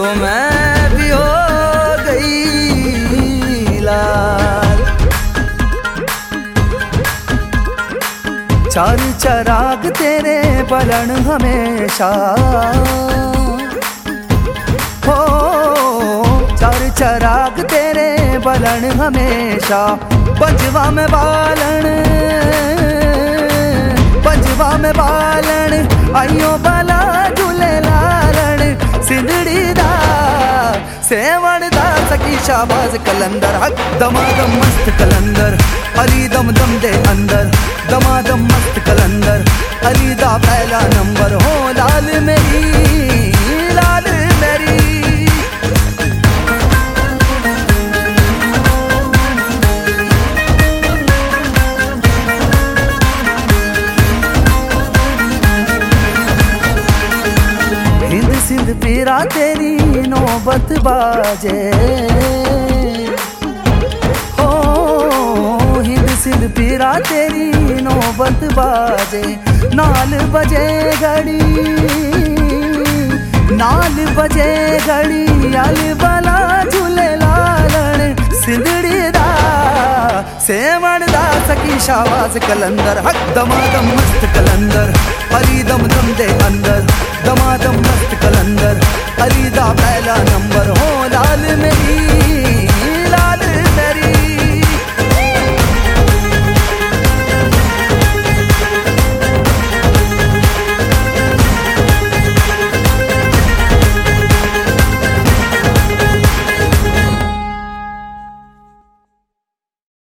तो मैं भी हो गई लाल। चार चराग तेरे बलन हमेशा हो, चार चराग तेरे बलन हमेशा। पंजवा में बालन, पंजवा में बालन, आइयो बला झूले लालन। सिंधड़ी दा सेवण दा सकी शाबाज कलंदर। हक दमादम मस्त कलंदर, अली दम दम दे अंदर। दमादम मस्त कलंदर, अली दा पहला नंबर। हो लाल मेरी, लाल मेरी। हिंद सिंध पीरा तेरी नौबत बाजे हो, हिंद सिंध पीरा तेरी नौबत बाजे। नाल बजे घड़ी, नाल बजे घड़ी, अल बला झूले लालन। सिंधड़ी दा सेवण दा सकी शाबाज कलंदर। हक दमादम मस्त कलंदर, अली दम दम दे अंदर। दमादम मस्त कलंदर, अली दा पहला नंबर। हो लाल मेरी,